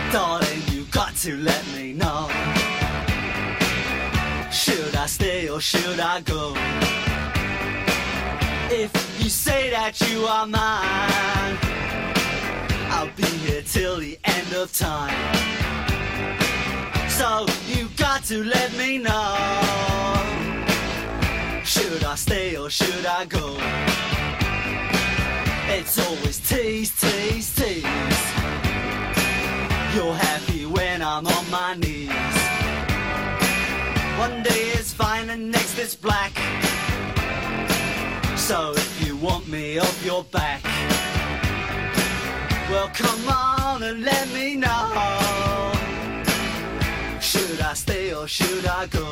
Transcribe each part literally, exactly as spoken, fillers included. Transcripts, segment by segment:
Darling, you got to let me know. Should I stay or should I go? If you say that you are mine, I'll be here till the end of time. So you got to let me know. Should I stay or should I go? It's always tease, tease, tease. You're happy when I'm on my knees. One day it's fine and next it's black. So if you want me off your back, well come on and let me know. Should I stay or should I go?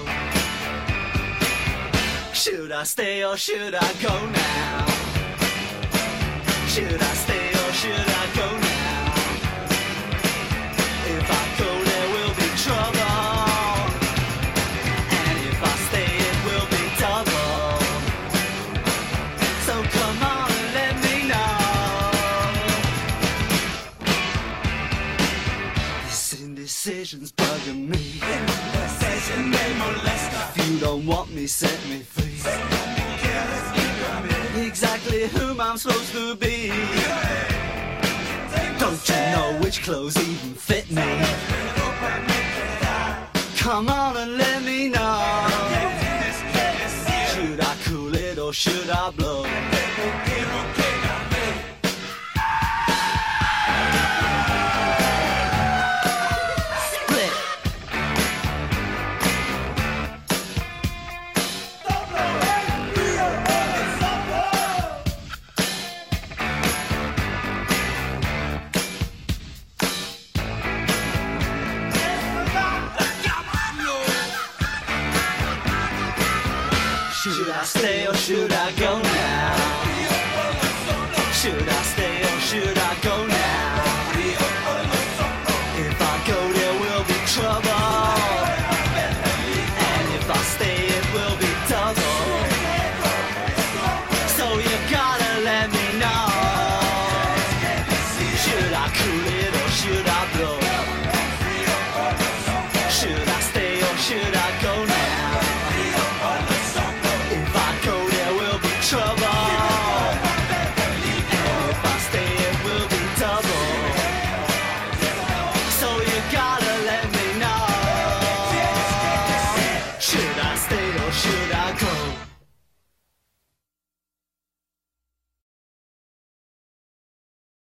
Should I stay or should I go now? Should I stay or should I go now? If I go there will be trouble, and if I stay it will be double. So come on and let me know. This indecision's bugging me. Indecision may molest her. If you don't want me, set me free. Exactly whom I'm supposed to be. Don't you know which clothes even fit me? Come on and let me know. Should I cool it or should I blow? Should I stay or should I